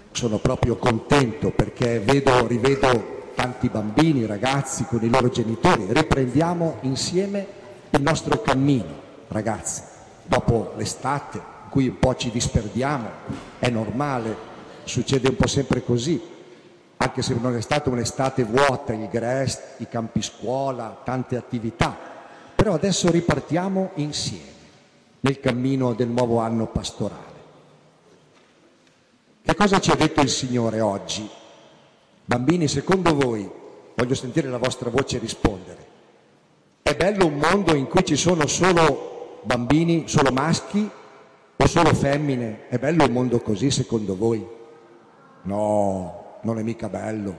Sono proprio contento perché rivedo tanti bambini, ragazzi con i loro genitori. Riprendiamo insieme il nostro cammino, ragazzi. Dopo l'estate, in cui un po' ci disperdiamo, è normale, succede un po' sempre così, anche se non è stata un'estate vuota, il GRES, i campi scuola, tante attività. Però adesso ripartiamo insieme nel cammino del nuovo anno pastorale. Che cosa ci ha detto il Signore oggi? Bambini, secondo voi, voglio sentire la vostra voce rispondere, è bello un mondo in cui ci sono solo bambini, solo maschi o solo femmine? È bello un mondo così secondo voi? No, non è mica bello.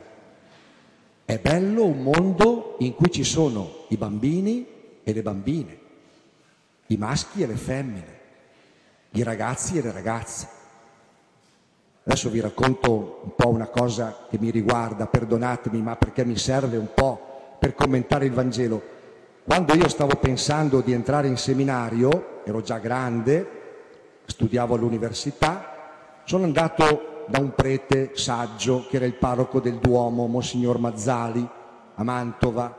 È bello un mondo in cui ci sono i bambini e le bambine, i maschi e le femmine, i ragazzi e le ragazze. Adesso vi racconto un po' una cosa che mi riguarda, perdonatemi, ma perché mi serve un po' per commentare il Vangelo. Quando io stavo pensando di entrare in seminario, ero già grande, studiavo all'università, sono andato da un prete saggio che era il parroco del Duomo, Monsignor Mazzali, a Mantova,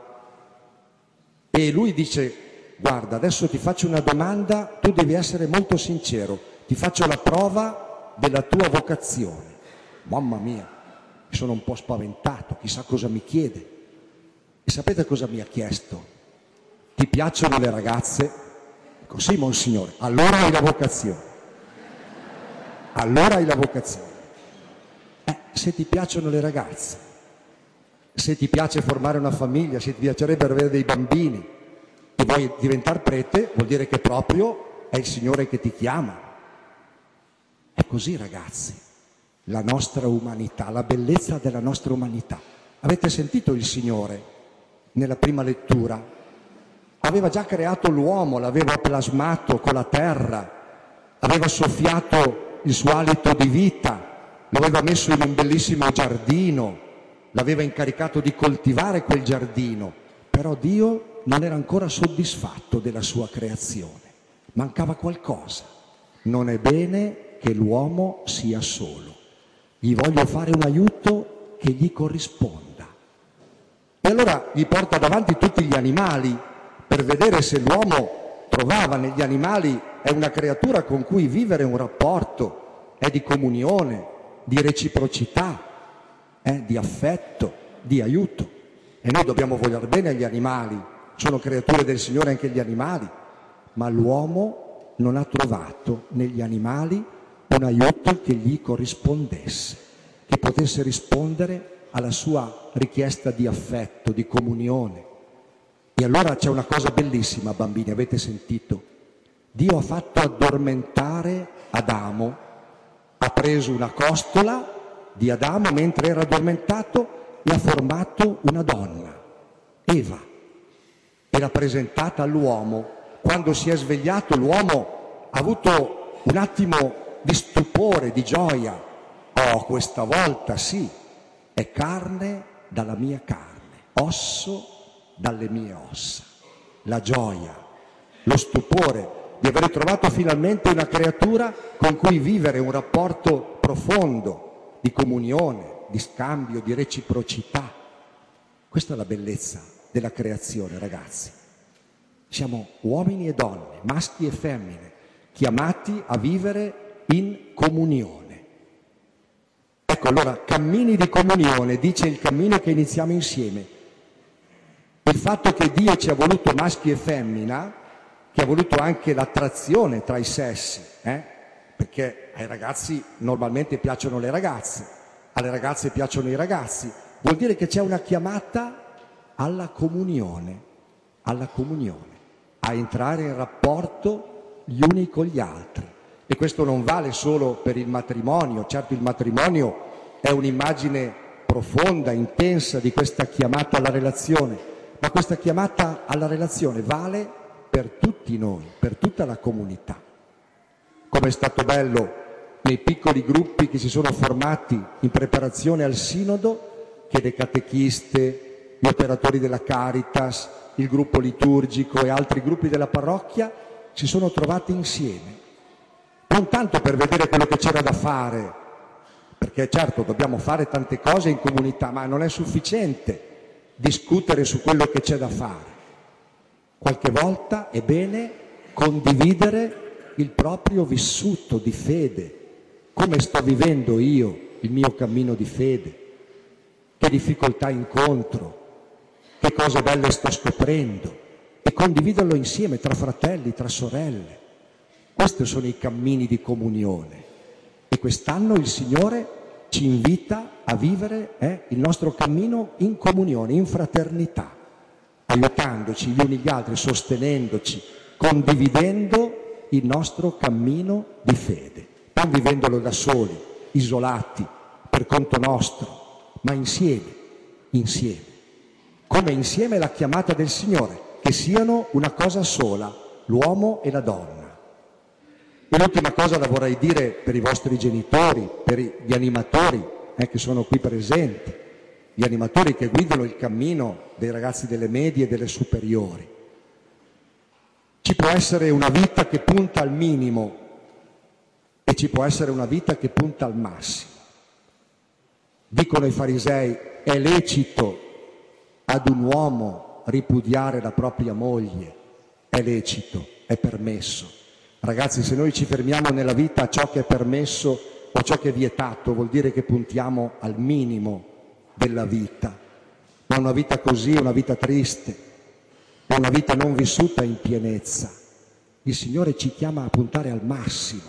e lui dice: guarda, adesso ti faccio una domanda, tu devi essere molto sincero, ti faccio la prova della tua vocazione. Mamma mia, mi sono un po' spaventato, chissà cosa mi chiede. E sapete cosa mi ha chiesto? Ti piacciono le ragazze? Dico, sì, Monsignore, allora hai la vocazione. Allora hai la vocazione. Se ti piacciono le ragazze, se ti piace formare una famiglia, se ti piacerebbe avere dei bambini e vuoi diventare prete, vuol dire che proprio è il Signore che ti chiama. È così, ragazzi, la nostra umanità, la bellezza della nostra umanità. Avete sentito il Signore nella prima lettura? Aveva già creato l'uomo, l'aveva plasmato con la terra, aveva soffiato il suo alito di vita, lo aveva messo in un bellissimo giardino, l'aveva incaricato di coltivare quel giardino. Però Dio non era ancora soddisfatto della sua creazione, mancava qualcosa. Non è bene che l'uomo sia solo, gli voglio fare un aiuto che gli corrisponda. E allora gli porta davanti tutti gli animali per vedere se l'uomo trovava negli animali, è una creatura con cui vivere un rapporto, è di comunione, di reciprocità, di affetto, di aiuto. E noi dobbiamo voler bene agli animali, sono creature del Signore anche gli animali, ma l'uomo non ha trovato negli animali un aiuto che gli corrispondesse, che potesse rispondere alla sua richiesta di affetto, di comunione. E allora c'è una cosa bellissima, bambini, avete sentito? Dio ha fatto addormentare Adamo, ha preso una costola di Adamo mentre era addormentato e ha formato una donna, Eva, e l'ha presentata all'uomo. Quando si è svegliato l'uomo ha avuto un attimo di stupore, di gioia. Oh, questa volta sì, è carne dalla mia carne, osso dalle mie ossa. La gioia, lo stupore di aver trovato finalmente una creatura con cui vivere un rapporto profondo di comunione, di scambio, di reciprocità. Questa è la bellezza della creazione, ragazzi. Siamo uomini e donne, maschi e femmine, chiamati a vivere in comunione. Ecco, allora, cammini di comunione, dice il cammino che iniziamo insieme. Il fatto che Dio ci ha voluto maschi e femmina, che ha voluto anche l'attrazione tra i sessi, perché ai ragazzi normalmente piacciono le ragazze, alle ragazze piacciono i ragazzi, vuol dire che c'è una chiamata alla comunione, a entrare in rapporto gli uni con gli altri. E questo non vale solo per il matrimonio, certo il matrimonio è un'immagine profonda, intensa di questa chiamata alla relazione, ma questa chiamata alla relazione vale per tutti noi, per tutta la comunità. Come è stato bello nei piccoli gruppi che si sono formati in preparazione al sinodo, che le catechiste, gli operatori della Caritas, il gruppo liturgico e altri gruppi della parrocchia si sono trovati insieme, non tanto per vedere quello che c'era da fare, perché certo dobbiamo fare tante cose in comunità, ma non è sufficiente discutere su quello che c'è da fare. Qualche volta è bene condividere il proprio vissuto di fede, come sto vivendo io il mio cammino di fede, che difficoltà incontro, che cose belle sto scoprendo, e condividerlo insieme tra fratelli, tra sorelle. Questi sono i cammini di comunione, e quest'anno il Signore ci invita a vivere il nostro cammino in comunione, in fraternità, aiutandoci gli uni gli altri, sostenendoci, condividendo il nostro cammino di fede, non vivendolo da soli, isolati, per conto nostro, ma insieme, insieme. Come insieme la chiamata del Signore, che siano una cosa sola, l'uomo e la donna. E l'ultima cosa la vorrei dire per i vostri genitori, per gli animatori che sono qui presenti, gli animatori che guidano il cammino dei ragazzi delle medie e delle superiori. Ci può essere una vita che punta al minimo e ci può essere una vita che punta al massimo. Dicono i farisei, è lecito ad un uomo ripudiare la propria moglie, è lecito, è permesso. Ragazzi, se noi ci fermiamo nella vita a ciò che è permesso o a ciò che è vietato, vuol dire che puntiamo al minimo della vita. Ma una vita così è una vita triste, è una vita non vissuta in pienezza. Il Signore ci chiama a puntare al massimo.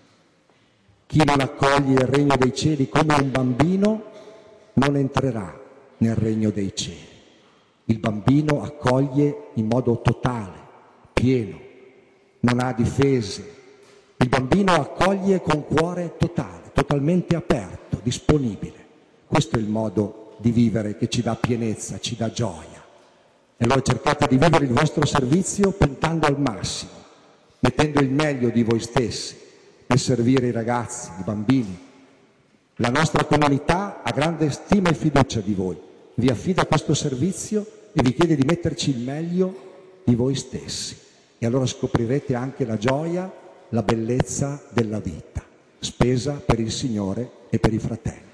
Chi non accoglie il regno dei cieli come un bambino non entrerà nel regno dei cieli. Il bambino accoglie in modo totale, pieno, non ha difese. Il bambino accoglie con cuore totale, totalmente aperto, disponibile. Questo è il modo di vivere che ci dà pienezza, ci dà gioia. E allora cercate di vivere il vostro servizio puntando al massimo, mettendo il meglio di voi stessi nel servire i ragazzi, i bambini. La nostra comunità ha grande stima e fiducia di voi, vi affida questo servizio e vi chiede di metterci il meglio di voi stessi. E allora scoprirete anche la gioia, la bellezza della vita, spesa per il Signore e per i fratelli.